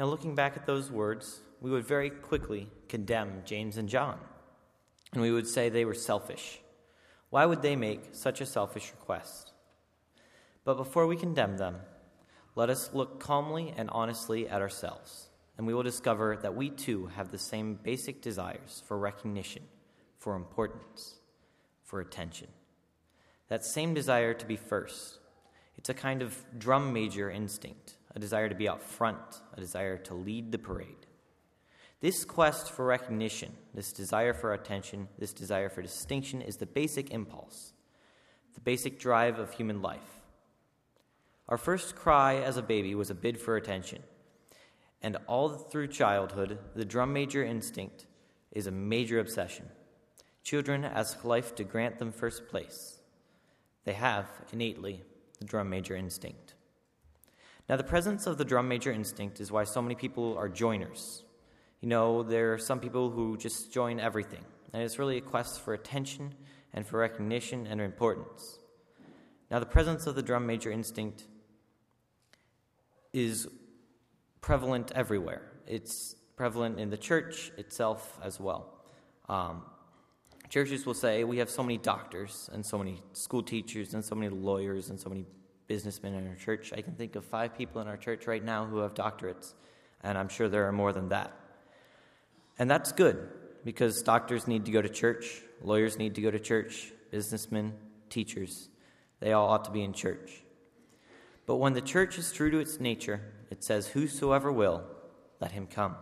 Now, looking back at those words, we would very quickly condemn James and John, and we would say they were selfish. Why would they make such a selfish request? But before we condemn them, let us look calmly and honestly at ourselves, and we will discover that we too have the same basic desires for recognition, for importance, for attention. That same desire to be first. It's a kind of drum major instinct, a desire to be out front, a desire to lead the parade. This quest for recognition, this desire for attention, this desire for distinction is the basic impulse, the basic drive of human life. Our first cry as a baby was a bid for attention, and all through childhood, the drum major instinct is a major obsession. Children ask life to grant them first place. They have, innately, the drum major instinct. Now, the presence of the drum major instinct is why so many people are joiners. You know, there are some people who just join everything, and it's really a quest for attention and for recognition and importance. Now, the presence of the drum major instinct is prevalent everywhere. It's prevalent in the church itself as well. Churches will say, we have so many doctors and so many school teachers and so many lawyers and so many businessmen in our church. I can think of 5 people in our church right now who have doctorates, and I'm sure there are more than that. And that's good, because doctors need to go to church, lawyers need to go to church, businessmen, teachers, they all ought to be in church. But when the church is true to its nature, it says, whosoever will, let him come.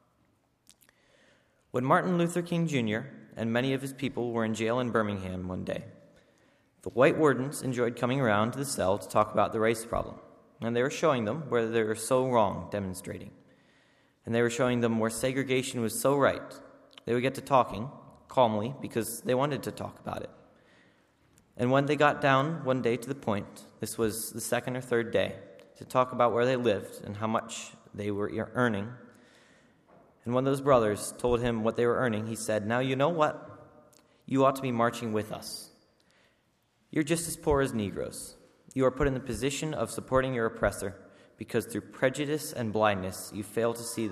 When Martin Luther King Jr. and many of his people were in jail in Birmingham one day, the white wardens enjoyed coming around to the cell to talk about the race problem, and they were showing them where they were so wrong demonstrating. And they were showing them where segregation was so right. They would get to talking calmly because they wanted to talk about it. And when they got down one day to the point, this was the second or third day, to talk about where they lived and how much they were earning, and when those brothers told him what they were earning, he said, now you know what? You ought to be marching with us. You're just as poor as Negroes. You are put in the position of supporting your oppressor because through prejudice and blindness you fail to see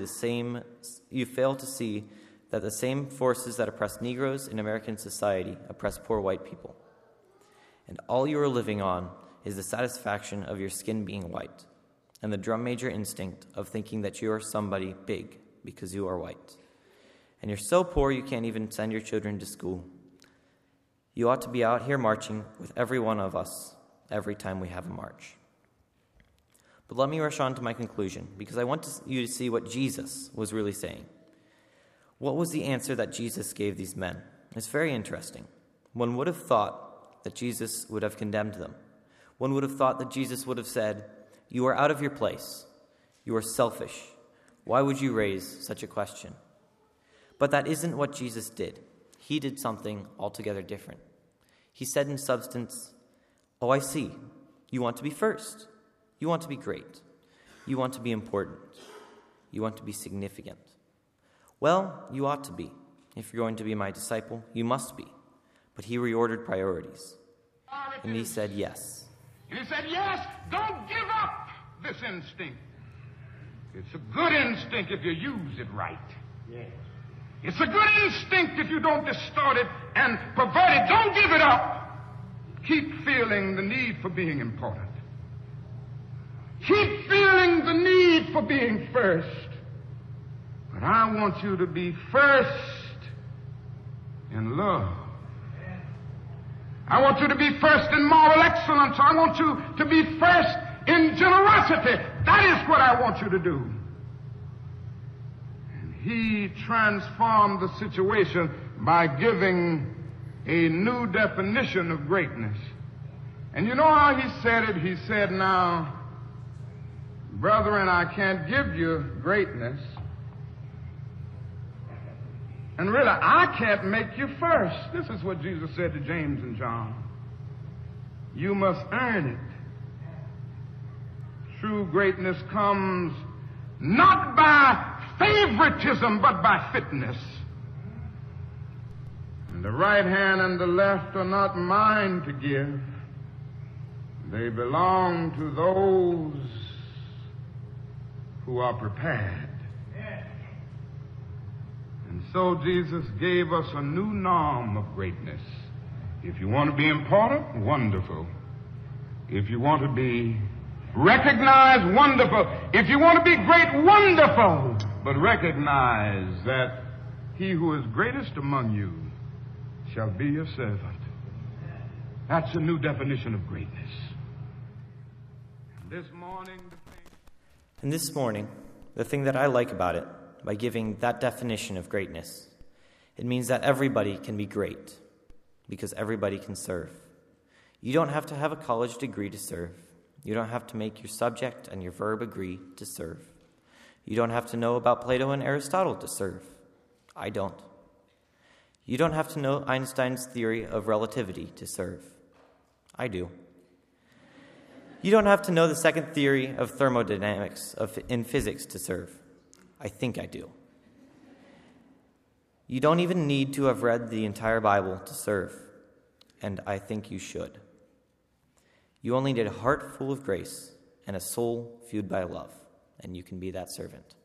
that the same forces that oppress Negroes in American society oppress poor white people. And all you are living on is the satisfaction of your skin being white and the drum major instinct of thinking that you are somebody big because you are white. And you're so poor you can't even send your children to school. You ought to be out here marching with every one of us every time we have a march. But let me rush on to my conclusion, because I want you to see what Jesus was really saying. What was the answer that Jesus gave these men? It's very interesting. One would have thought that Jesus would have condemned them. One would have thought that Jesus would have said, you are out of your place. You are selfish. Why would you raise such a question? But that isn't what Jesus did. He did something altogether different. He said in substance, oh, I see. You want to be first. You want to be great. You want to be important. You want to be significant. Well, you ought to be. If you're going to be my disciple, you must be. But he reordered priorities. And he said yes. And he said, yes, don't give up this instinct. It's a good instinct if you use it right. Yes. It's a good instinct if you don't distort it and pervert it. Don't give it up. Keep feeling the need for being important. Keep feeling the need for being first. But I want you to be first in love. I want you to be first in moral excellence. I want you to be first in generosity. That is what I want you to do. And he transformed the situation by giving a new definition of greatness. And you know how he said it? He said, now, brethren, I can't give you greatness. And really, I can't make you first. This is what Jesus said to James and John. You must earn it. True greatness comes not by favoritism, but by fitness. And the right hand and the left are not mine to give. They belong to those who are prepared. And so Jesus gave us a new norm of greatness. If you want to be important, wonderful. If you want to be recognized, wonderful. If you want to be great, wonderful. But recognize that he who is greatest among you shall be your servant. That's a new definition of greatness. This morning, the thing that I like about it, by giving that definition of greatness, it means that everybody can be great, because everybody can serve. You don't have to have a college degree to serve. You don't have to make your subject and your verb agree to serve. You don't have to know about Plato and Aristotle to serve. I don't. You don't have to know Einstein's theory of relativity to serve. I do. You don't have to know the second theory of thermodynamics in physics to serve. I think I do. You don't even need to have read the entire Bible to serve, and I think you should. You only need a heart full of grace and a soul fueled by love, and you can be that servant.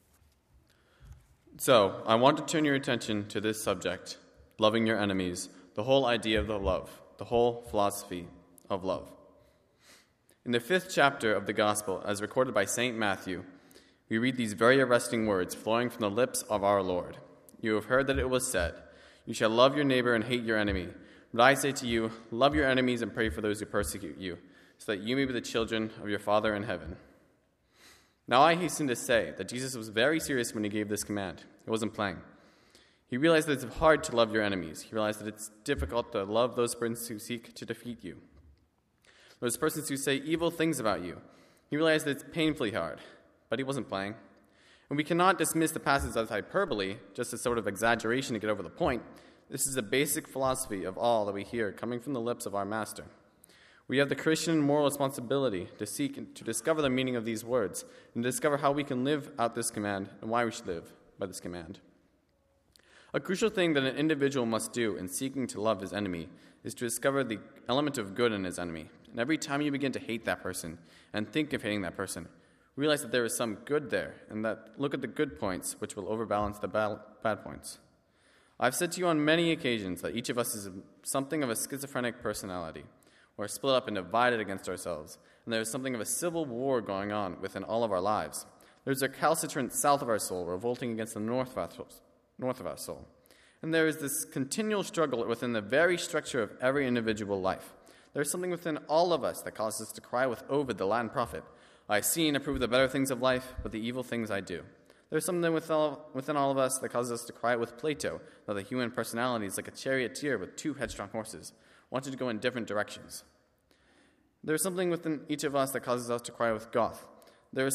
So, I want to turn your attention to this subject, loving your enemies, the whole idea of the love, the whole philosophy of love. In the 5th chapter of the Gospel, as recorded by St. Matthew, we read these very arresting words flowing from the lips of our Lord. You have heard that it was said, "You shall love your neighbor and hate your enemy." But I say to you, love your enemies and pray for those who persecute you, so that you may be the children of your Father in heaven. Now I hasten to say that Jesus was very serious when he gave this command. He wasn't playing. He realized that it's hard to love your enemies. He realized that it's difficult to love those persons who seek to defeat you, those persons who say evil things about you. He realized that it's painfully hard, but he wasn't playing. And we cannot dismiss the passage as hyperbole, just a sort of exaggeration to get over the point. This is a basic philosophy of all that we hear coming from the lips of our Master. We have the Christian moral responsibility to seek and to discover the meaning of these words and discover how we can live out this command and why we should live by this command. A crucial thing that an individual must do in seeking to love his enemy is to discover the element of good in his enemy. And every time you begin to hate that person and think of hating that person, realize that there is some good there, and that look at the good points, which will overbalance the bad points. I've said to you on many occasions that each of us is something of a schizophrenic personality. We're split up and divided against ourselves, and there is something of a civil war going on within all of our lives. There's a recalcitrant south of our soul revolting against the north of our soul. And there is this continual struggle within the very structure of every individual life. There is something within all of us that causes us to cry with Ovid, the Latin prophet, "I see and approve the better things of life, but the evil things I do." There's something within all of us that causes us to cry with Plato, that the human personality is like a charioteer with two headstrong horses, wanting to go in different directions. There's something within each of us that causes us to cry with Goethe. There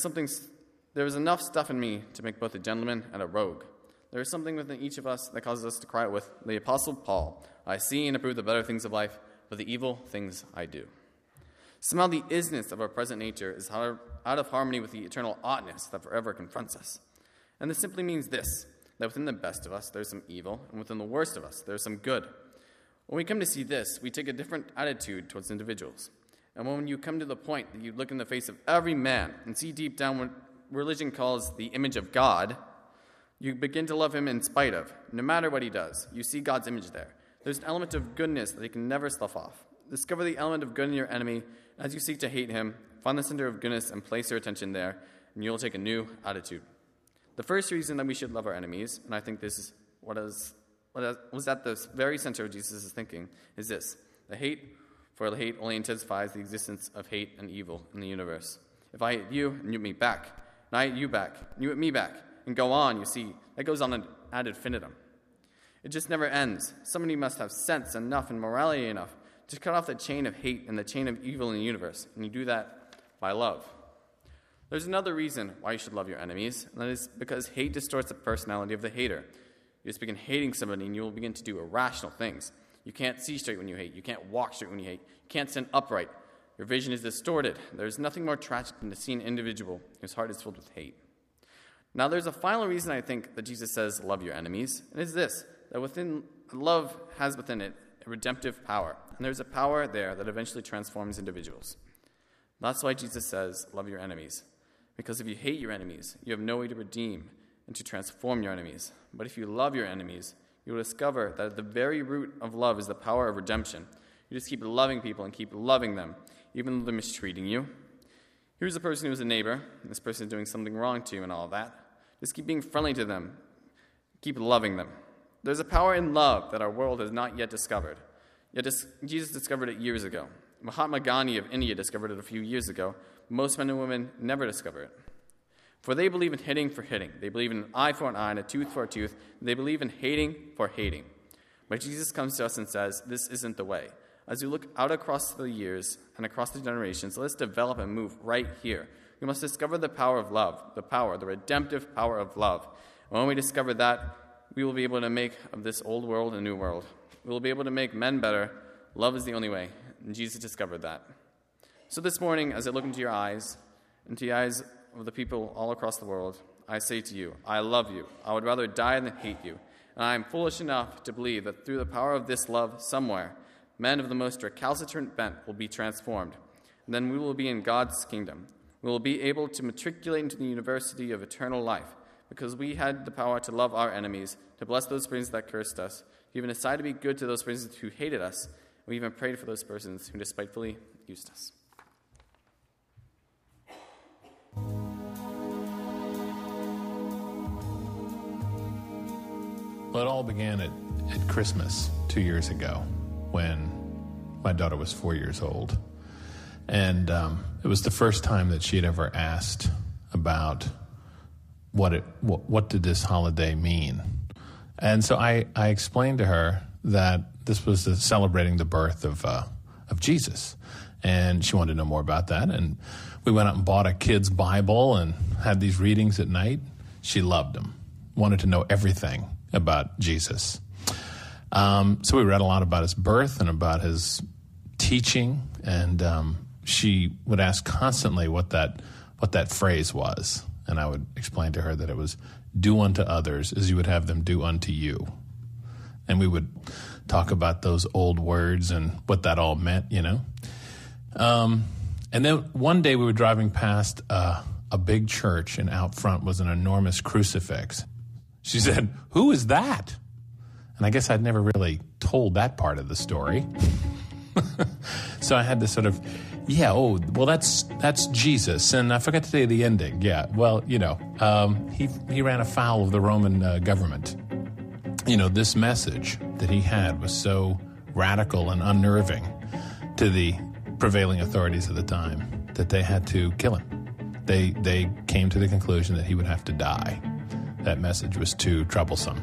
is enough stuff in me to make both a gentleman and a rogue. There is something within each of us that causes us to cry with the Apostle Paul, "I see and approve the better things of life, but the evil things I do." Somehow the isness of our present nature is out of harmony with the eternal oughtness that forever confronts us. And this simply means this, that within the best of us there's some evil, and within the worst of us there's some good. When we come to see this, we take a different attitude towards individuals. And when you come to the point that you look in the face of every man and see deep down what religion calls the image of God, you begin to love him in spite of, no matter what he does. You see God's image there. There's an element of goodness that he can never slough off. Discover the element of good in your enemy. As you seek to hate him, find the center of goodness and place your attention there, and you'll take a new attitude. The first reason that we should love our enemies, and I think this is what was at the very center of Jesus' thinking, is this: the hate only intensifies the existence of hate and evil in the universe. If I hate you, and you hate me back, and I hate you back, and you hate me back, and go on, you see, that goes on ad infinitum. It just never ends. Somebody must have sense enough and morality enough to cut off the chain of hate and the chain of evil in the universe, and you do that by love. There's another reason why you should love your enemies, and that is because hate distorts the personality of the hater. You just begin hating somebody, and you will begin to do irrational things. You can't see straight when you hate. You can't walk straight when you hate. You can't stand upright. Your vision is distorted. There's nothing more tragic than to see an individual whose heart is filled with hate. Now, there's a final reason I think that Jesus says, love your enemies, and it's this, that love has within it a redemptive power, and there's a power there that eventually transforms individuals. That's why Jesus says, love your enemies, Because if you hate your enemies, you have no way to redeem and to transform your enemies. But if you love your enemies, you will discover that at the very root of love is the power of redemption. You just keep loving people and keep loving them, even though they're mistreating you. Here's a person who's a neighbor, and this person is doing something wrong to you and all of that. Just keep being friendly to them. Keep loving them. There's a power in love that our world has not yet discovered. Yet Jesus discovered it years ago. Mahatma Gandhi of India discovered it a few years ago. Most men and women never discover it. For they believe in hitting for hitting. They believe in an eye for an eye and a tooth for a tooth. They believe in hating for hating. But Jesus comes to us and says, this isn't the way. As we look out across the years and across the generations, let's develop and move right here. We must discover the power of love, the redemptive power of love. And when we discover that, we will be able to make of this old world a new world. We will be able to make men better. Love is the only way. And Jesus discovered that. So this morning, as I look into your eyes, into the eyes of the people all across the world, I say to you, I love you. I would rather die than hate you. And I am foolish enough to believe that through the power of this love somewhere, men of the most recalcitrant bent will be transformed. And then we will be in God's kingdom. We will be able to matriculate into the university of eternal life because we had the power to love our enemies, to bless those persons that cursed us, to even decide to be good to those persons who hated us. And we even prayed for those persons who despitefully used us. Well, it all began at Christmas 2 years ago when my daughter was 4 years old. And it was the first time that she had ever asked about what did this holiday mean. And so I explained to her that this was celebrating the birth of Jesus. And she wanted to know more about that. And we went out and bought a kid's Bible and had these readings at night. She loved them, wanted to know everything about Jesus. So we read a lot about his birth and about his teaching, and she would ask constantly what that phrase was. And I would explain to her that it was, do unto others as you would have them do unto you. And we would talk about those old words and what that all meant, you know. And then one day we were driving past a big church, and out front was an enormous crucifix. She said, "Who is that?" And I guess I'd never really told that part of the story. So I had to sort of, that's Jesus. And I forgot to tell you the ending. Yeah, well, he ran afoul of the Roman government. This message that he had was so radical and unnerving to the prevailing authorities at the time that they had to kill him. They came to the conclusion that he would have to die. That message was too troublesome.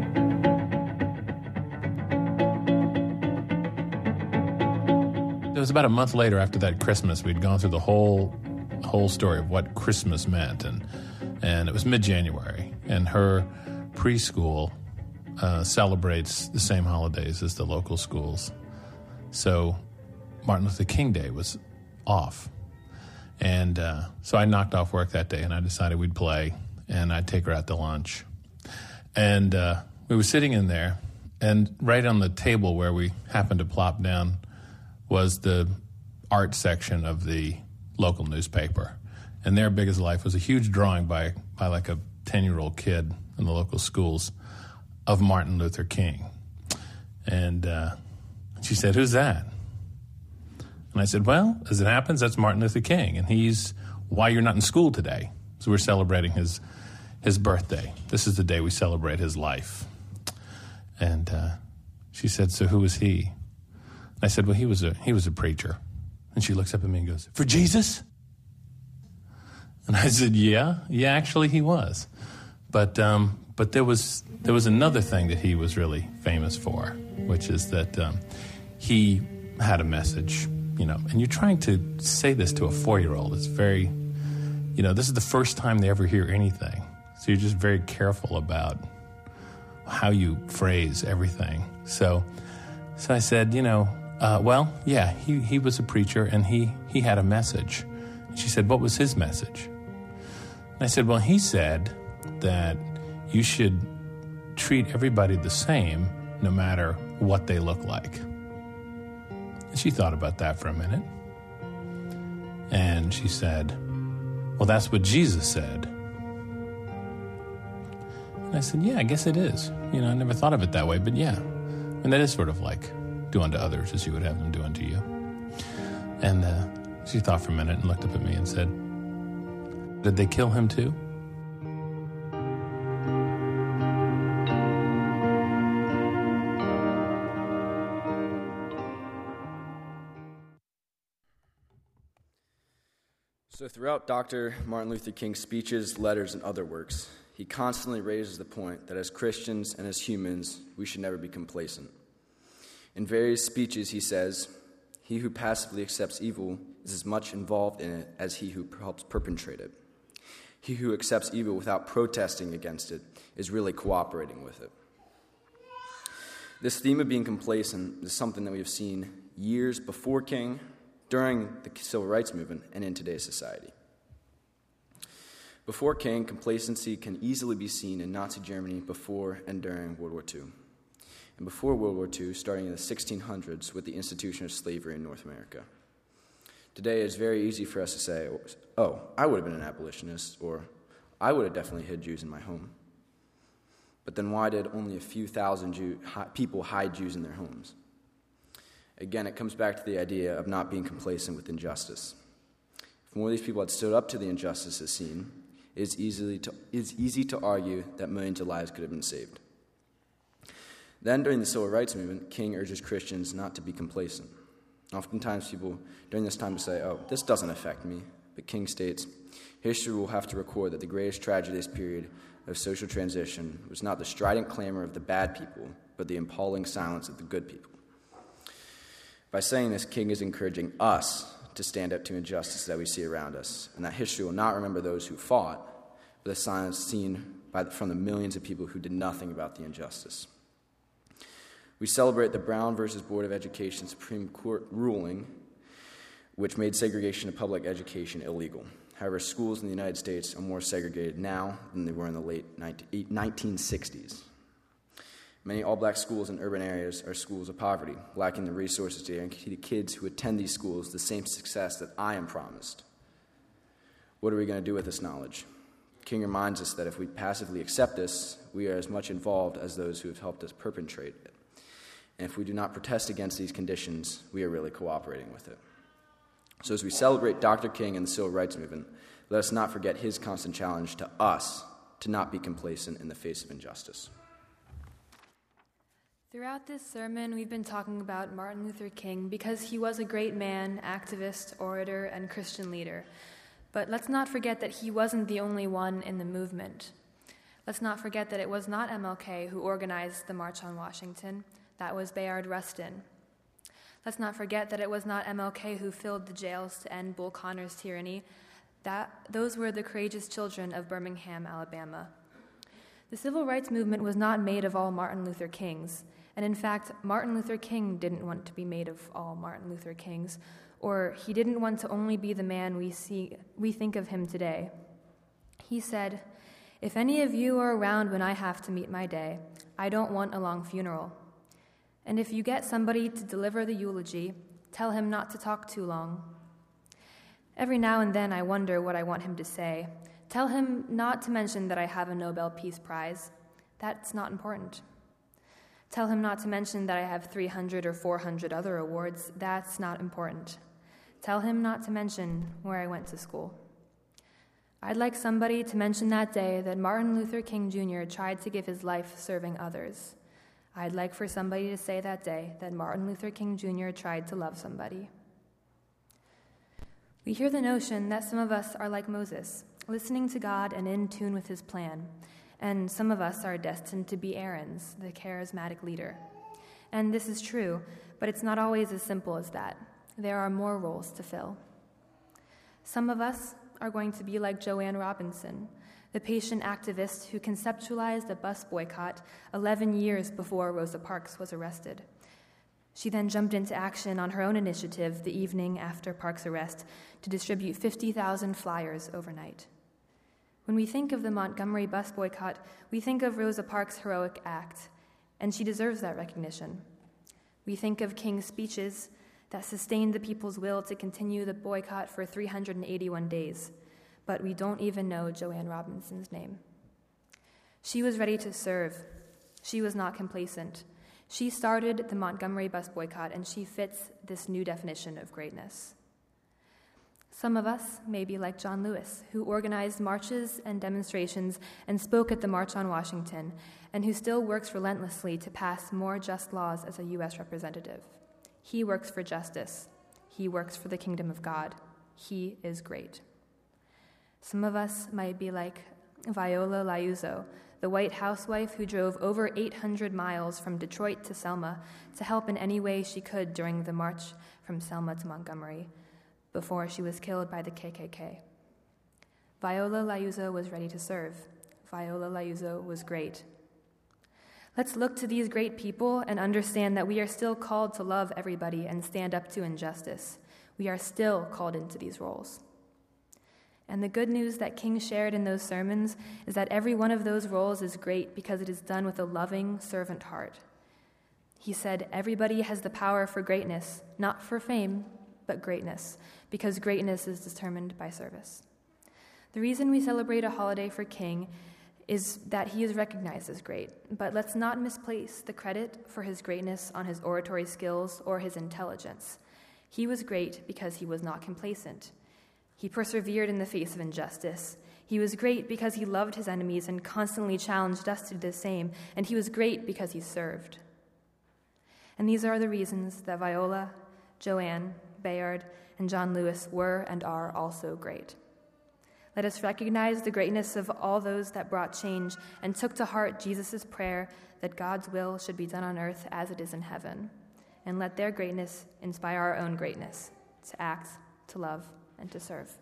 It was about a month later, after that Christmas, we'd gone through the whole story of what Christmas meant, and it was mid-January, and her preschool celebrates the same holidays as the local schools. So Martin Luther King Day was off, and so I knocked off work that day, and I decided we'd play, and I'd take her out to lunch. And we were sitting in there, and right on the table where we happened to plop down was the art section of the local newspaper. And there, big as life, was a huge drawing by like a 10-year-old kid in the local schools of Martin Luther King. And she said, "Who's that?" And I said, "Well, as it happens, that's Martin Luther King, and he's why you're not in school today." So we're celebrating his birthday. This is the day we celebrate his life. And she said, "So who was he?" I said, "Well, he was a preacher." And she looks up at me and goes, "For Jesus?" And I said, Yeah, actually he was. But there was another thing that he was really famous for, which is that he had a message, and you're trying to say this to a 4-year-old. It's very, this is the first time they ever hear anything. So you're just very careful about how you phrase everything. So I said, he was a preacher, and he had a message. She said, "What was his message?" And I said, "Well, he said that you should treat everybody the same no matter what they look like." And she thought about that for a minute. And she said, well, that's what Jesus said. And I said, yeah, I guess it is. You know, I never thought of it that way, but yeah. And that is sort of like do unto others as you would have them do unto you. And she thought for a minute and looked up at me and said, did they kill him too? So throughout Dr. Martin Luther King's speeches, letters, and other works, he constantly raises the point that as Christians and as humans, we should never be complacent. In various speeches, he says, "He who passively accepts evil is as much involved in it as he who helps perpetrate it. He who accepts evil without protesting against it is really cooperating with it." This theme of being complacent is something that we have seen years before King, during the Civil Rights Movement, and in today's society. Before King, complacency can easily be seen in Nazi Germany before and during World War II. And before World War II, starting in the 1600s with the institution of slavery in North America. Today, it's very easy for us to say, oh, I would have been an abolitionist, or I would have definitely hid Jews in my home. But then why did only a few thousand people hide Jews in their homes? Again, it comes back to the idea of not being complacent with injustice. If more of these people had stood up to the injustices seen, it is easy to argue that millions of lives could have been saved. Then, during the Civil Rights Movement, King urges Christians not to be complacent. Oftentimes, people during this time will say, oh, this doesn't affect me. But King states, history will have to record that the greatest tragedy of this period of social transition was not the strident clamor of the bad people, but the appalling silence of the good people. By saying this, King is encouraging us to stand up to injustice that we see around us, and that history will not remember those who fought, but the silence seen from the millions of people who did nothing about the injustice. We celebrate the Brown versus Board of Education Supreme Court ruling, which made segregation of public education illegal. However, schools in the United States are more segregated now than they were in the late 1960s. Many all-black schools in urban areas are schools of poverty, lacking the resources to guarantee kids who attend these schools the same success that I am promised. What are we going to do with this knowledge? King reminds us that if we passively accept this, we are as much involved as those who have helped us perpetrate it. And if we do not protest against these conditions, we are really cooperating with it. So as we celebrate Dr. King and the Civil Rights Movement, let us not forget his constant challenge to us to not be complacent in the face of injustice. Throughout this sermon, we've been talking about Martin Luther King because he was a great man, activist, orator, and Christian leader. But let's not forget that he wasn't the only one in the movement. Let's not forget that it was not MLK who organized the March on Washington. That was Bayard Rustin. Let's not forget that it was not MLK who filled the jails to end Bull Connor's tyranny. Those were the courageous children of Birmingham, Alabama. The Civil Rights Movement was not made of all Martin Luther Kings. And in fact, Martin Luther King didn't want to be made of all Martin Luther Kings, or he didn't want to only be the man we think of him today. He said, "If any of you are around when I have to meet my day, I don't want a long funeral. And if you get somebody to deliver the eulogy, tell him not to talk too long." Every now and then I wonder what I want him to say. Tell him not to mention that I have a Nobel Peace Prize. That's not important. Tell him not to mention that I have 300 or 400 other awards. That's not important. Tell him not to mention where I went to school. I'd like somebody to mention that day that Martin Luther King Jr. tried to give his life serving others. I'd like for somebody to say that day that Martin Luther King Jr. tried to love somebody. We hear the notion that some of us are like Moses, listening to God and in tune with his plan. And some of us are destined to be Aaron's, the charismatic leader. And this is true, but it's not always as simple as that. There are more roles to fill. Some of us are going to be like Joanne Robinson, the patient activist who conceptualized a bus boycott 11 years before Rosa Parks was arrested. She then jumped into action on her own initiative the evening after Parks' arrest to distribute 50,000 flyers overnight. When we think of the Montgomery bus boycott, we think of Rosa Parks' heroic act, and she deserves that recognition. We think of King's speeches that sustained the people's will to continue the boycott for 381 days. but we don't even know Joanne Robinson's name. She was ready to serve. She was not complacent. She started the Montgomery bus boycott, and she fits this new definition of greatness. Some of us may be like John Lewis, who organized marches and demonstrations and spoke at the March on Washington, and who still works relentlessly to pass more just laws as a U.S. representative. He works for justice. He works for the kingdom of God. He is great. Some of us might be like Viola Liuzzo, the white housewife who drove over 800 miles from Detroit to Selma to help in any way she could during the march from Selma to Montgomery, before she was killed by the KKK. Viola Liuzzo was ready to serve. Viola Liuzzo was great. Let's look to these great people and understand that we are still called to love everybody and stand up to injustice. We are still called into these roles. And the good news that King shared in those sermons is that every one of those roles is great because it is done with a loving servant heart. He said, everybody has the power for greatness, not for fame, but greatness, because greatness is determined by service. The reason we celebrate a holiday for King is that he is recognized as great, but let's not misplace the credit for his greatness on his oratory skills or his intelligence. He was great because he was not complacent. He persevered in the face of injustice. He was great because he loved his enemies and constantly challenged us to do the same, and he was great because he served. And these are the reasons that Viola, Joanne, Bayard, and John Lewis were and are also great. Let us recognize the greatness of all those that brought change and took to heart Jesus' prayer that God's will should be done on earth as it is in heaven. And let their greatness inspire our own greatness to act, to love, and to serve.